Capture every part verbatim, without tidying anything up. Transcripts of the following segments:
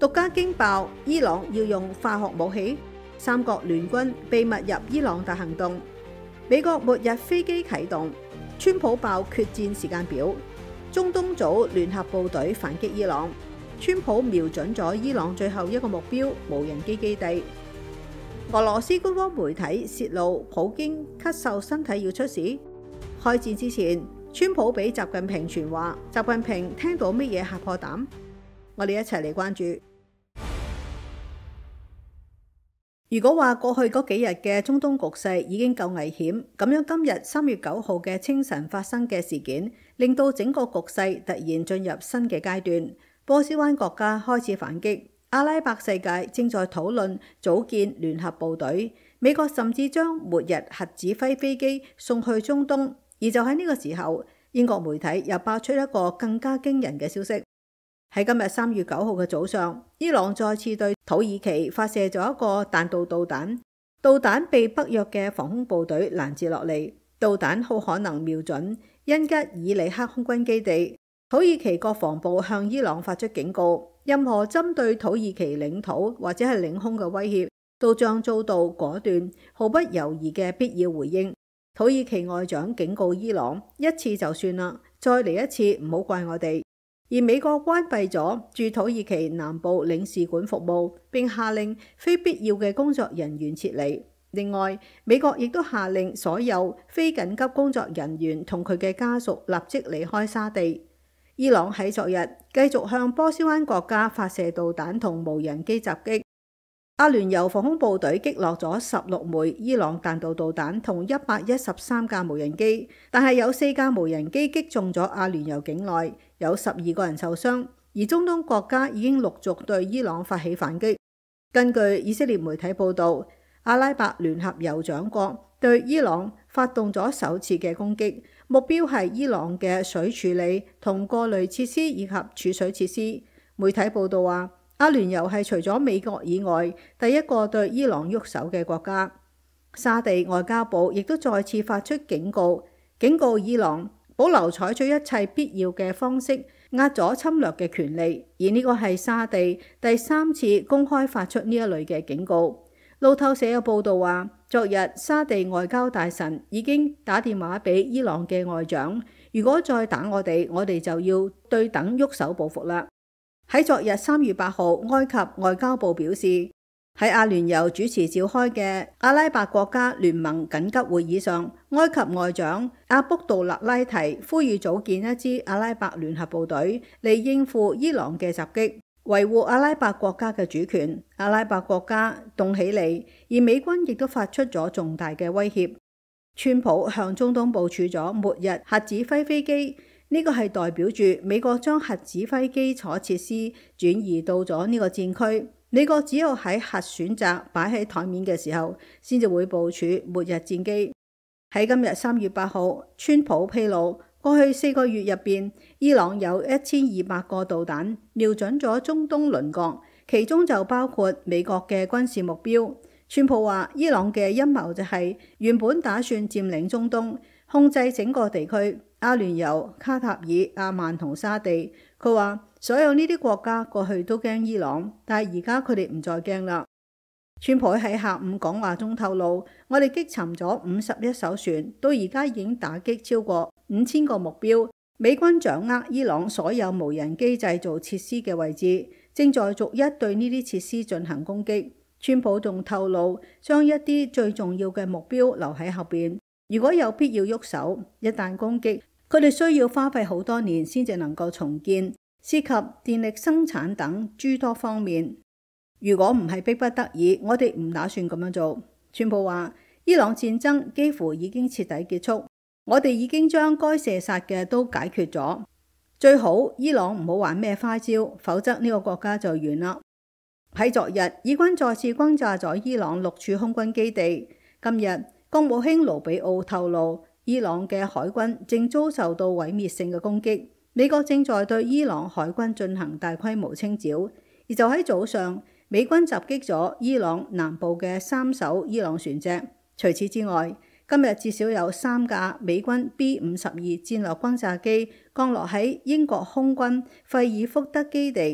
獨家驚爆，伊朗要用化學武器，三國聯軍秘密入伊朗大行動，美國末日飛機啟動，川普爆決戰時間表，中東組聯合部隊反擊伊朗，川普瞄準咗伊朗最後一個目標無人機基地。俄羅斯官方媒體泄露普京咳嗽身體要出事。開戰之前，川普俾習近平傳話，習近平聽到乜嘢嚇破膽？我哋一齊嚟關注。如果話過去嗰幾日嘅中東局勢已經夠危險，咁樣今日三月九號嘅清晨發生嘅事件，令到整個局勢突然進入新嘅階段。波斯灣國家開始反擊，阿拉伯世界正在討論組建聯合部隊，美國甚至將末日核指揮飛機送去中東。而就喺呢個時候，英國媒體又爆出一個更加驚人嘅消息。喺今日三月九號嘅早上，伊朗再次對土耳其發射咗一個彈道導彈，導彈被北約嘅防空部隊攔截落嚟，導彈好可能瞄準恩吉爾里克空軍基地。土耳其國防部向伊朗發出警告，任何針對土耳其領土或者係領空嘅威脅，都將遭到果斷、毫不猶豫嘅必要回應。土耳其外長警告伊朗，一次就算啦，再嚟一次唔好怪我哋。而美國關閉咗駐土耳其南部領事館服務，並下令非必要嘅工作人員撤離。另外，美國亦都下令所有非緊急工作人員同佢嘅家屬立即離開沙地。伊朗喺昨日繼續向波斯灣國家發射導彈同無人機襲擊。阿聯酋防空部隊擊落咗十六枚伊朗彈道導彈同一百一十三架無人機，但係有四架無人機擊中咗阿聯酋境內，有十二個人受傷。而中東國家已經陸續對伊朗發起反擊。根據以色列媒體報道，阿拉伯聯合酋長國對伊朗發動咗首次嘅攻擊，目標係伊朗嘅水處理同過濾設施以及儲水設施。媒體報道話，阿聯酋係除咗美國以外第一個對伊朗喐手嘅國家。沙地外交部亦都再次發出警告，警告伊朗保留採取一切必要嘅方式壓阻侵略嘅權利。而呢個係沙地第三次公開發出呢一類嘅警告。路透社有報道話，昨日沙地外交大臣已經打電話俾伊朗嘅外長，如果再打我哋，我哋就要對等喐手報復啦。喺昨日三月八號，埃及外交部表示，喺阿聯酋主持召開嘅阿拉伯國家聯盟緊急會議上，埃及外長阿卜杜勒拉提呼籲組建一支阿拉伯聯合部隊嚟應付伊朗嘅襲擊，維護阿拉伯國家嘅主權。阿拉伯國家動起嚟，而美軍亦都發出咗重大嘅威脅。川普向中東部署咗末日核指揮飛機。呢個係代表住美國將核指揮基礎設施轉移到咗呢個戰區。美國只有喺核選擇擺喺台面嘅時候，先至會部署末日戰機。喺今日三月八號，川普披露，過去四個月入邊，伊朗有一千二百個導彈瞄準咗中東鄰國，其中就包括美國嘅軍事目標。川普話，伊朗嘅陰謀就係原本打算佔領中東，控制整個地區。阿聯酋、卡塔爾、阿曼同沙地，佢話所有呢啲國家過去都驚伊朗，但係而家佢哋唔再驚啦。川普喺下午講話中透露，我哋擊沉咗五十一艘船，到而家已經打擊超過五千個目標。美軍掌握伊朗所有無人機製造設施嘅位置，正在逐一對呢啲設施進行攻擊。川普仲透露，將一啲最重要嘅目標留喺後邊。如果有必要喐手，一旦攻擊，佢哋需要花費好多年先至能夠重建，涉及電力生產等諸多方面。如果唔係逼不得已，我哋唔打算咁樣做。川普話，伊朗戰爭幾乎已經徹底結束，我哋已經將該射殺嘅都解決咗。最好伊朗唔好玩咩花招，否則呢個國家就完啦。喺昨日，以軍再次轟炸咗伊朗六處空軍基地。今日，國務卿盧比奧透露，伊朗嘅海軍正遭受到毀滅性嘅攻擊，美國正在對伊朗海軍進行大規模清剿。而就喺早上，美軍襲擊咗伊朗南部嘅三艘伊朗船隻。除此之外，今日至少有三架美軍 B 五十二戰略轟炸機降落喺英國空軍費爾福德基地，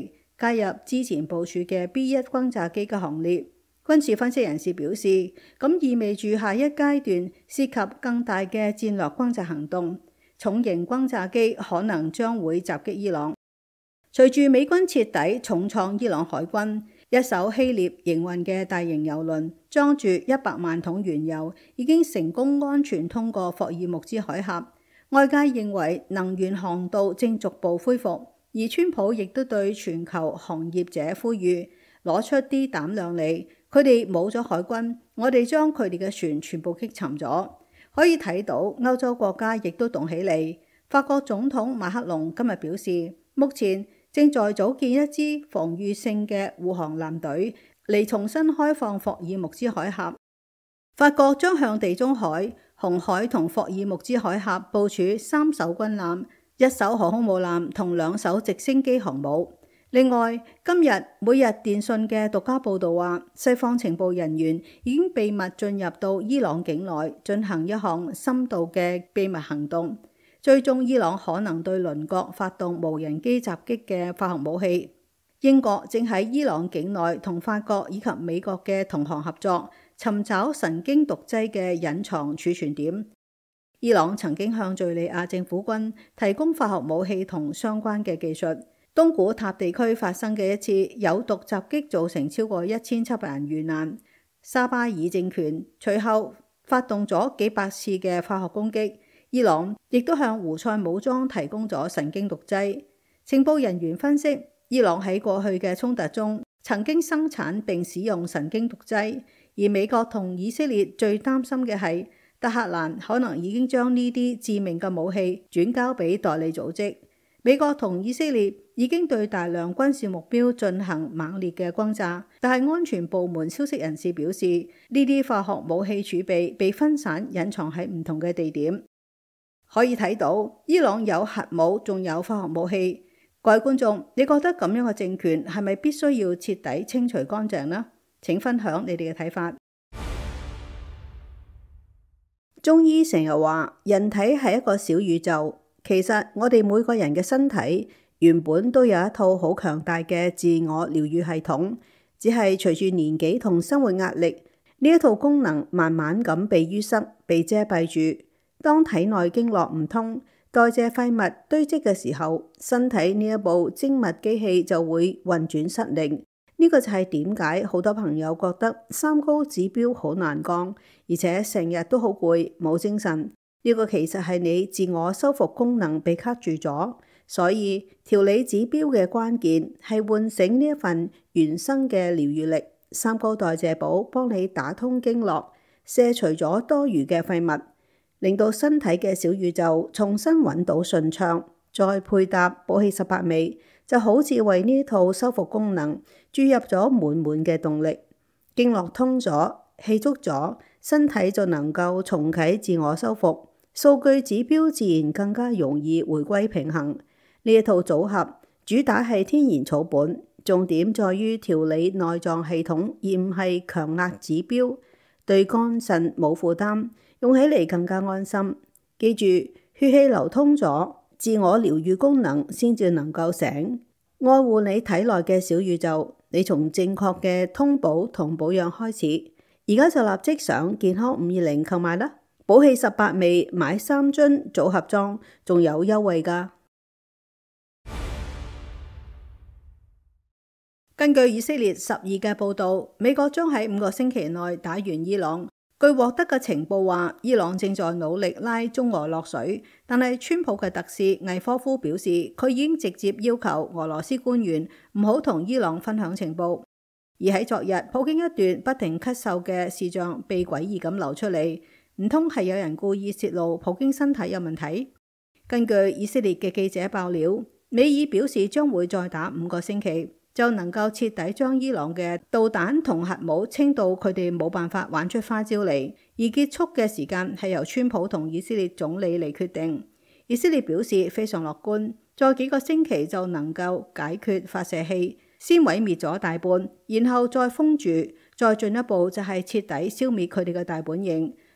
加入之前部署嘅 B 一轟炸機嘅行列。軍事分析人士表示，咁意味住下一階段涉及更大嘅戰略轟炸行動，重型轟炸機可能將會襲擊伊朗。隨住美軍徹底重創伊朗海軍，一艘希臘營運嘅大型油輪裝住一百萬桶原油，已經成功安全通過霍爾木茲海峽。外界認為能源航道正逐步恢復，而川普亦都對全球行業者呼籲攞出啲膽量嚟。佢哋冇咗海軍，我哋將佢哋嘅船全部擊沉咗。可以睇到歐洲國家亦都動起嚟。法國總統馬克龍今日表示，目前正在組建一支防禦性嘅護航艦隊嚟重新開放霍爾木茲海峽。法國將向地中海、紅海同霍爾木茲海峽部署三艘軍艦、一艘航空母艦同兩艘直升機航母。另外，今日每日電訊嘅獨家報導話，西方情報人員已經秘密進入到伊朗境內進行一項深度嘅秘密行動，追蹤伊朗可能對鄰國發動無人機襲擊嘅化學武器。英國正喺伊朗境內同法國以及美國嘅同行合作，尋找神經毒劑嘅隱藏儲存點。伊朗曾經向敘利亞政府軍提供化學武器同相關嘅技術。東古塔地區發生嘅一次有毒襲擊造成超過一千七百人遇難。沙巴爾政權隨後發動咗幾百次嘅化學攻擊。伊朗亦都向胡塞武裝提供咗神經毒劑。情報人員分析，伊朗喺過去嘅衝突中曾經生產並使用神經毒劑，而美國同以色列最擔心嘅係德黑蘭可能已經將呢啲致命嘅武器轉交俾代理組織。美國同以色列已經對大量軍事目標進行猛烈嘅轟炸，但係安全部門消息人士表示，呢啲化學武器儲備被分散隱藏喺唔同嘅地點。可以睇到，伊朗有核武，仲有化學武器。各位觀眾，你覺得咁樣嘅政權係咪必須要徹底清除乾淨呢？請分享你哋嘅睇法。中醫成日話，人體係一個小宇宙。其實我哋每個人嘅身體原本都有一套好強大嘅自我療癒系統，只係隨住年紀同生活壓力，呢一套功能慢慢咁被淤塞、被遮蔽住。當體內經絡唔通、代謝廢物堆積嘅時候，身體呢一部精密機器就會運轉失靈。呢個就係點解好多朋友覺得三高指標好難降，而且成日都好攰、冇精神。呢個其實係你自我修復功能被卡住咗，所以調理指標嘅關鍵係喚醒呢一份原生嘅療癒力。三高代謝寶幫你打通經絡，卸除咗多餘嘅廢物，令到身體嘅小宇宙重新揾到順暢。再配搭補氣十八味，就好似為呢套修復功能注入咗滿滿嘅動力。經絡通咗，氣足咗，身體就能夠重啟自我修復。數據指標自然更加容易回歸平衡。呢一套組合主打係天然草本，重點在於調理內臟系統，而唔係強壓指標，對肝腎冇負擔，用起嚟更加安心。記住，血氣流通咗，自我療癒功能先至能夠醒。愛護你體內嘅小宇宙，你從正確嘅通補同保養開始。而家就立即上健康五二零購買啦！補氣十八味買三樽組合裝，仲有優惠㗎。根據以色列十二嘅報導，美國將喺五個星期內打完伊朗。據獲得嘅情報話，伊朗正在努力拉中俄落水，但係川普嘅特使魏科夫表示，佢已經直接要求俄羅斯官員唔好同伊朗分享情報。而喺昨日，普京一段不停咳嗽嘅視像被詭異咁流出嚟。唔通係有人故意泄露普京身體有問題？根據以色列嘅記者爆料，美爾表示將會再打五個星期，就能夠徹底將伊朗嘅導彈同核武清到佢哋冇辦法玩出花招嚟，而結束嘅時間係由川普同以色列總理嚟決定。以色列表示非常樂觀，再幾個星期就能夠解決發射器，先毀滅咗大半，然後再封住，再進一步就係徹底消滅佢哋嘅大本營。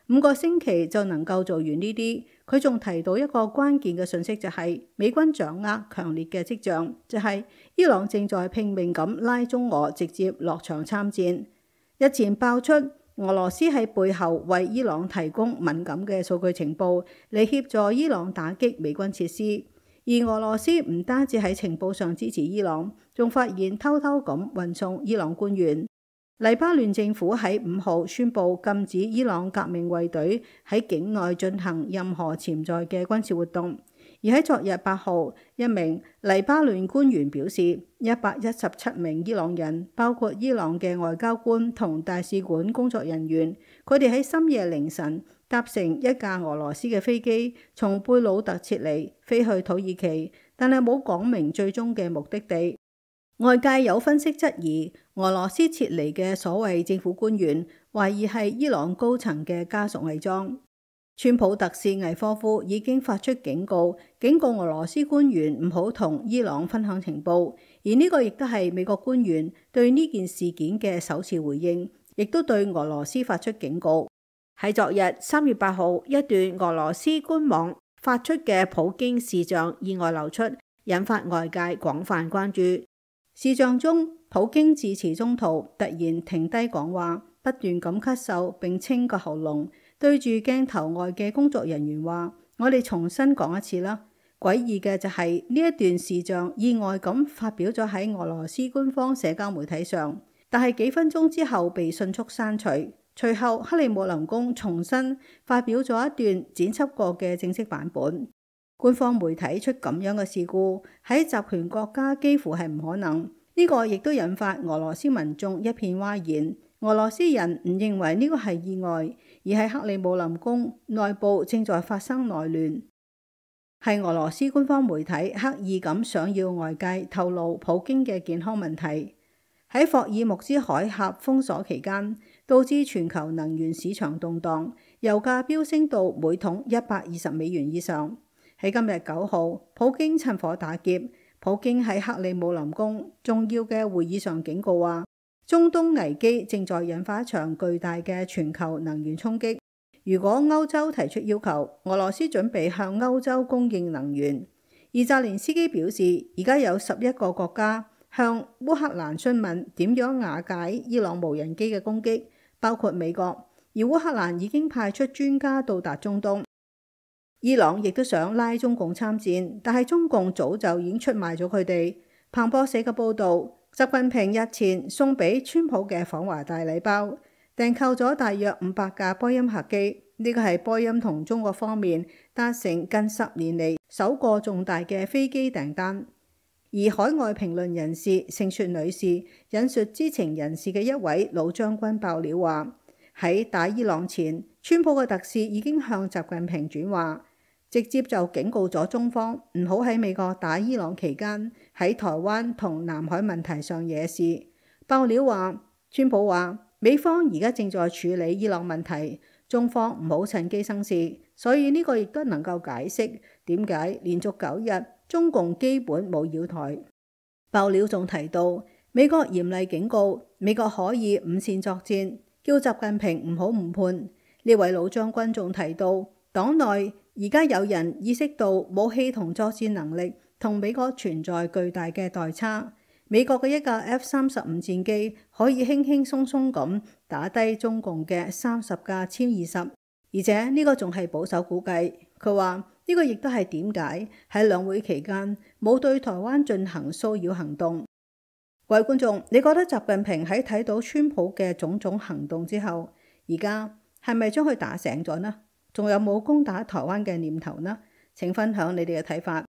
五個星期就能夠做完呢啲。佢仲提到一個關鍵嘅信息，就係美軍掌握強烈嘅跡象，就係伊朗正在拼命咁拉中俄直接落場參戰。日前爆出俄羅斯喺背後為伊朗提供敏感嘅數據情報，嚟協助伊朗打擊美軍設施。而俄羅斯唔單止喺情報上支持伊朗，仲發現偷偷咁運送伊朗官員。黎巴嫩政府喺五號宣布禁止伊朗革命衛隊喺境內進行任何潛在嘅軍事活動。而喺昨日八號，一名黎巴嫩官員表示，一百一十七名伊朗人，包括伊朗嘅外交官同大使館工作人員，佢哋喺深夜凌晨搭乘一架俄羅斯嘅飛機，從貝魯特撤離，飛去土耳其，但係冇講明最終嘅目的地。外界有分析質疑，俄羅斯撤離嘅所謂政府官員，懷疑係伊朗高層嘅家屬偽裝。川普特使魏科夫已經發出警告，警告俄羅斯官員唔好同伊朗分享情報，而呢個亦都係美國官員對呢件事件嘅首次回應，亦都對俄羅斯發出警告。喺昨日三月八號，一段俄羅斯官網發出嘅普京視像意外流出，引發外界廣泛關注。視像中，普京致辭中途突然停低講話，不斷咁咳嗽並清個喉嚨，對住鏡頭外嘅工作人員話：我哋重新講一次啦。詭異嘅就係呢一段視像意外咁發表咗喺俄羅斯官方社交媒體上，但係幾分鐘之後被迅速刪除。隨後克里姆林宮重新發表咗一段剪輯過嘅正式版本。官方媒體出咁樣嘅事故，喺集權國家幾乎係唔可能。呢個亦都引發俄羅斯民眾一片譁然。俄羅斯人唔認為呢個係意外，而係克里姆林宮內部正在發生內亂。係俄羅斯官方媒體刻意咁想要外界透露普京嘅健康問題。喺霍爾木茲海峽封鎖期間，導致全球能源市場動盪，油價飆升到每桶一百二十美元以上。喺今日九號，普京趁火打劫。普京喺克里姆林宮重要嘅會議上警告話，中東危機正在引發一場巨大嘅全球能源衝擊。如果歐洲提出要求，俄羅斯準備向歐洲供應能源。而澤連斯基表示，而家有十一個國家向烏克蘭詢問點樣瓦解伊朗無人機嘅攻擊，包括美國。而烏克蘭已經派出專家到達中東。伊朗亦都想拉中共參戰，但係中共早就已經出賣咗佢哋。彭博社嘅報導，習近平日前送俾川普嘅訪華大禮包，訂購咗大約五百架波音客機。呢個係波音同中國方面達成近十年嚟首個重大嘅飛機訂單。而海外評論人士盛雪女士引述知情人士嘅一位老將軍爆料話，喺打伊朗前，川普嘅特使已經向習近平轉話，直接就警告咗中方唔好喺美國打伊朗期間喺台灣同南海問題上惹事。爆料話，川普話美方而家正在處理伊朗問題，中方唔好趁機生事，所以呢個亦都能夠解釋點解連續九日中共基本冇擾台。爆料仲提到，美國嚴厲警告美國可以午膳作戰，叫習近平唔好誤判。呢位老將軍仲提到，黨內而家有人意識到武器同作戰能力同美國存在巨大嘅代差。美國嘅一架 F 三十五戰機可以輕輕鬆鬆咁打低中共嘅三十架殲二十，而且呢個仲係保守估計。佢話呢個亦都係點解喺兩會期間冇對台灣進行騷擾行動。各位觀眾，你覺得習近平喺睇到川普嘅種種行動之後，而家係咪將佢打醒咗呢？仲有冇攻打台灣嘅念頭呢？請分享你哋嘅睇法。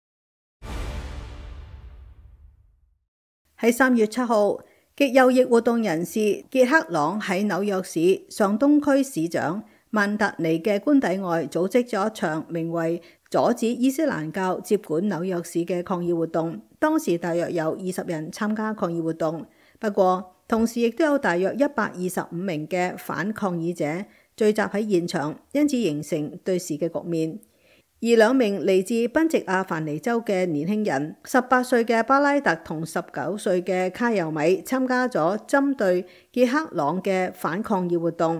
喺三月七號，極右翼活動人士傑克朗喺紐約市上東區市長曼達尼嘅官邸外組織咗一場名為阻止伊斯蘭教接管紐約市嘅抗議活動。當時大約有二十人參加抗議活動，不過同時亦都有大約一百二十五名嘅反抗議者聚集喺現場，因此形成對峙嘅局面。而兩名嚟自賓夕亞凡尼州嘅年輕人，十八歲嘅巴拉特同十九歲嘅卡尤米參加咗針對傑克朗嘅反抗議活動。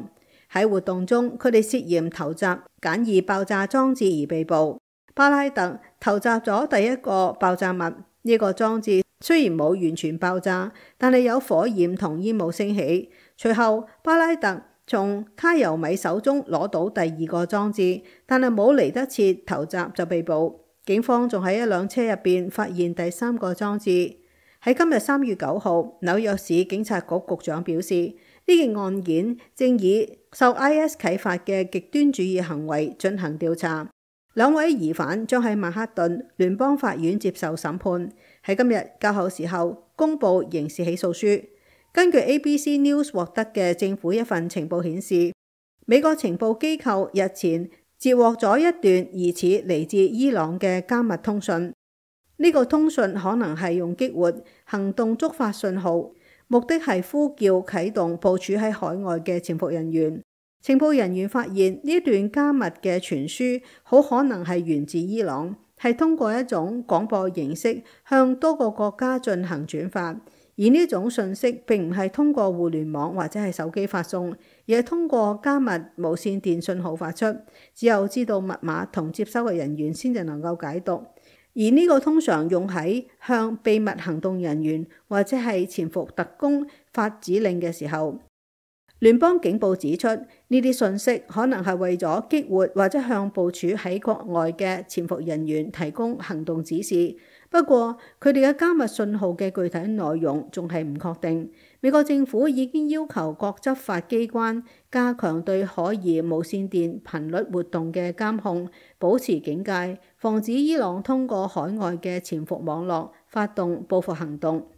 喺活動中，佢哋涉嫌投擲簡易爆炸裝置而被捕。巴拉特投擲咗第一個爆炸物，呢個裝置雖然冇完全爆炸，但係有火焰同煙霧升起。隨後，巴拉特從卡尤米手中攞到第二個裝置，但係冇嚟得切投擲就被捕。警方仲喺一輛車入邊發現第三個裝置。喺今日三月九號，紐約市警察局局長表示，呢件案件正以受 I S 啟發嘅極端主義行為進行調查。兩位疑犯將喺曼克頓聯邦法院接受審判。喺今日較後時候公布刑事起訴書。根據 A B C News 獲得嘅政府一份情報顯示，美國情報機構日前截獲咗一段疑似嚟自伊朗嘅加密通訊。呢個通訊可能係用激活行動觸發信號，目的係呼叫啟動部署喺海外嘅潛伏人員。情報人員發現呢段加密嘅傳輸好可能係源自伊朗，係通過一種廣播形式向多個國家進行轉發。而呢種信息並唔係通過互聯網或者係手機發送，而係通過加密無線電信號發出，只有知道密碼同接收嘅人員先至能夠解讀。而呢個通常用喺向秘密行動人員或者係潛伏特工發指令嘅時候。聯邦警報指出，呢啲信息可能係為咗激活或者向部署喺國外嘅潛伏人員提供行動指示。不過，佢哋嘅加密信號嘅具體內容仲係唔確定。美國政府已經要求各執法機關加強對可疑無線電頻率活動嘅監控，保持警戒，防止伊朗通過海外嘅潛伏網絡發動報復行動。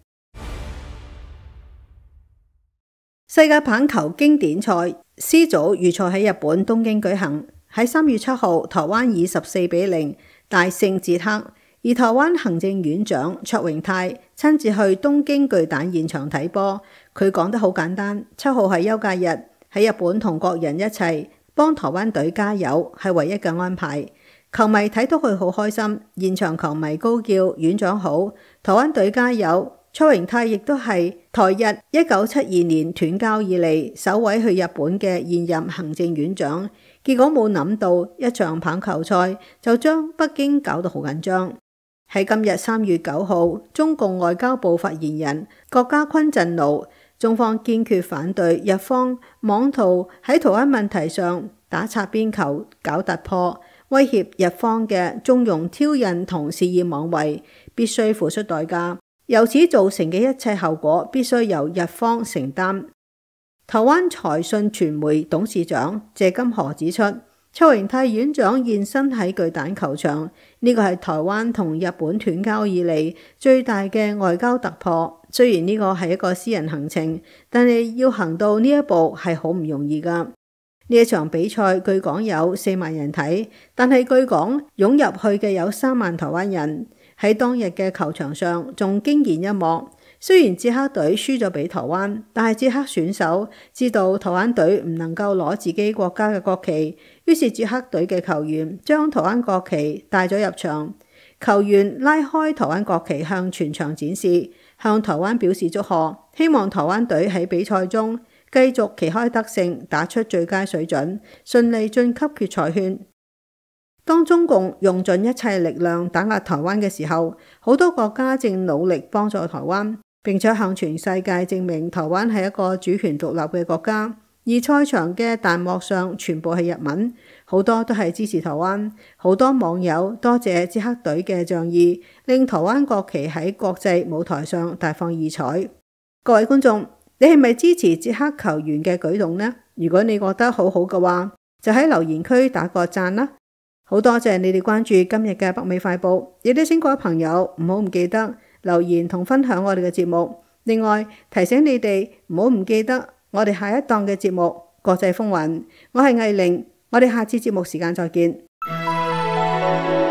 世界棒球經典賽 C 組預賽喺日本東京舉行，喺三月七號，台灣以十四比零大勝捷克。而台灣行政院長卓榮泰親自去東京巨蛋現場睇波，佢講得好簡單，七號係休假日，喺日本同國人一齊幫台灣隊加油係唯一嘅安排。球迷睇到佢好開心，現場球迷高叫院長好，台灣隊加油。卓榮泰亦都係台日一九七二年斷交以嚟首位去日本嘅現任行政院長，結果冇諗到一場棒球賽就將北京搞到好緊張。喺今日三月九號，中共外交部發言人郭家坤震怒，中方堅決反對日方妄圖喺台灣問題上打擦邊球、搞突破，威脅日方嘅縱容挑釁同肆意妄為，必須付出代價。由此造成嘅一切後果必須由日方承擔。台灣財訊傳媒董事長謝金河指出，卓榮泰院長現身喺巨蛋球場，呢個係台灣同日本斷交以嚟最大嘅外交突破。雖然呢個係一個私人行程，但係要行到呢一步係好唔容易噶。呢一場比賽據講有四萬人睇，但係據講湧入去嘅有三萬台灣人。喺當日嘅球場上仲驚現一幕，雖然捷克隊輸咗俾台灣，但係捷克選手知道台灣隊唔能夠攞自己國家嘅國旗，於是捷克隊嘅球員將台灣國旗帶咗入場，球員拉開台灣國旗向全場展示，向台灣表示祝賀，希望台灣隊喺比賽中繼續旗開得勝，打出最佳水準，順利晉級決賽圈。當中共用盡一切力量打壓台灣嘅時候，好多國家正努力幫助台灣，並且向全世界證明台灣係一個主權獨立嘅國家。而賽場嘅彈幕上全部係日文，好多都係支持台灣。好多網友多謝捷克隊嘅仗義，令台灣國旗喺國際舞台上大放異彩。各位觀眾，你係咪支持捷克球員嘅舉動呢？如果你覺得好好嘅話，就喺留言區打個讚啦。好多謝你哋關注今日嘅北美快報，亦都請各位朋友唔好唔記得留言同分享我哋嘅節目。另外提醒你哋唔好唔記得我哋下一檔嘅節目國際風雲。我係藝玲，我哋下次節目時間再見。